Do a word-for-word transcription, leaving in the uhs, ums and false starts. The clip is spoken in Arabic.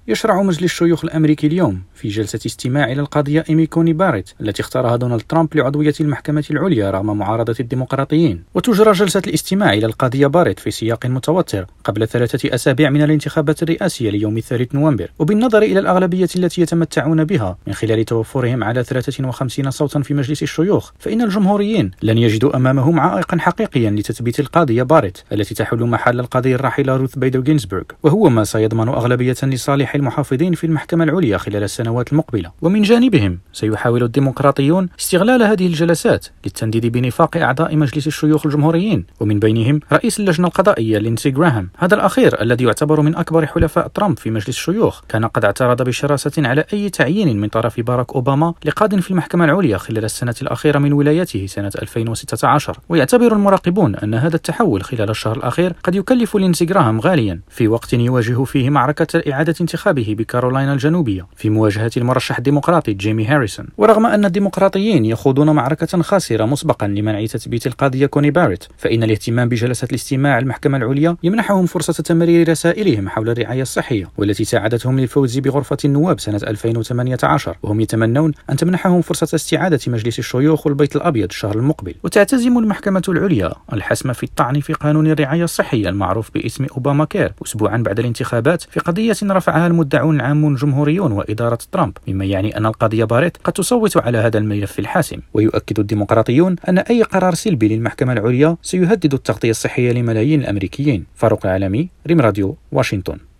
يشرع مجلس الشيوخ الأمريكي اليوم في جلسة استماع إلى القضية إيمي كوني باريت التي اختارها دونالد ترامب لعضوية المحكمة العليا رغم معارضة الديمقراطيين. وتجرى جلسة الاستماع إلى القضية باريت في سياق متوتر قبل ثلاثة أسابيع من الانتخابات الرئاسية ليوم الثالث نوفمبر، وبالنظر إلى الأغلبية التي يتمتعون بها من خلال توفرهم على ثلاثة وخمسين صوتا في مجلس الشيوخ، فإن الجمهوريين لن يجدوا أمامهم عائقا حقيقيا لتثبيت القضية باريت التي تحل محل القضية الراحلة روث بيدر جينزبرغ، وهو ما سيضمن أغلبية لصالح المحافظين في المحكمة العليا خلال السنوات المقبلة. ومن جانبهم سيحاول الديمقراطيون استغلال هذه الجلسات للتنديد بنفاق أعضاء مجلس الشيوخ الجمهوريين، ومن بينهم رئيس اللجنة القضائية لينسي غراهام. هذا الأخير الذي يعتبر من أكبر حلفاء ترامب في مجلس الشيوخ كان قد اعترض بشراسة على أي تعيين من طرف باراك أوباما لقاض في المحكمة العليا خلال السنة الأخيرة من ولايته سنة ألفين وستة عشر. ويعتبر المراقبون أن هذا التحول خلال الشهر الأخير قد يكلف لينسي غراهام غاليا في وقت يواجه فيه معركة إعادة انتخابه بكارولاينا الجنوبية في مواجهة المرشح الديمقراطي جيمي هاريسون. ورغم أن الديمقراطيين يخوضون معركة خاسرة مسبقا لمنع تثبيت القضية كوني باريت، فإن الاهتمام بجلسة الاستماع المحكمة العليا يمنحهم فرصة تمرير رسائلهم حول الرعاية الصحية والتي ساعدتهم للفوز بغرفة النواب سنة ألفين وثمانية عشر، وهم يتمنون أن تمنحهم فرصة استعادة مجلس الشيوخ والبيت الأبيض الشهر المقبل. وتعتزم المحكمة العليا الحسم في الطعن في قانون الرعاية الصحية المعروف باسم أوباما كير أسبوعا بعد الانتخابات في قضية رفعها المدعون العام الجمهوريون وإدارة ترامب، مما يعني أن القضية باريت قد تصوت على هذا الملف الحاسم. ويؤكد الديمقراطيون أن أي قرار سلبي للمحكمة العليا سيهدد التغطية الصحية لملايين الأمريكيين. فاروق العالمي، ريم راديو، واشنطن.